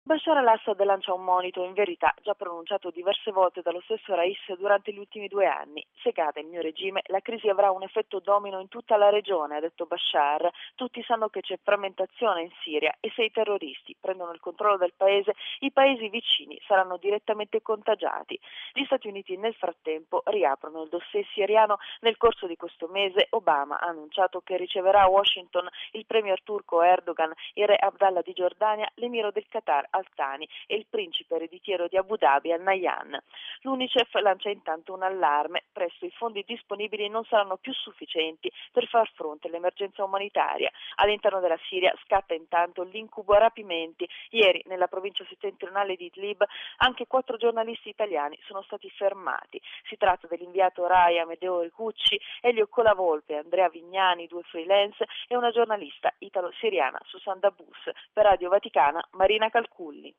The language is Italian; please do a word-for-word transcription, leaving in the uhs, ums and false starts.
Bashar al-Assad lancia un monito, in verità già pronunciato diverse volte dallo stesso Rais durante gli ultimi due anni. Se cade il mio regime, la crisi avrà un effetto domino in tutta la regione, ha detto Bashar. Tutti sanno che c'è frammentazione in Siria e se i terroristi prendono il controllo del paese, i paesi vicini saranno direttamente contagiati. Gli Stati Uniti nel frattempo riaprono il dossier siriano. Nel corso di questo mese Obama ha annunciato che riceverà a Washington il premier turco Erdogan, il re Abdallah di Giordania, l'emiro del Qatar Al Thani e il principe ereditiero di Abu Dhabi Al Nahyan. L'UNICEF lancia intanto un allarme: presto i fondi disponibili non saranno più sufficienti per far fronte all'emergenza umanitaria. All'interno della Siria scatta intanto l'incubo a rapimenti. Ieri nella provincia settentrionale di Idlib anche quattro giornalisti italiani sono stati fermati. Si tratta dell'inviato Rai Amedeo Ricucci, Elio Colavolpe, Andrea Vignani, due freelance, e una giornalista italo-siriana, Susanna Bus. Per Radio Vaticana, Marina Calculli.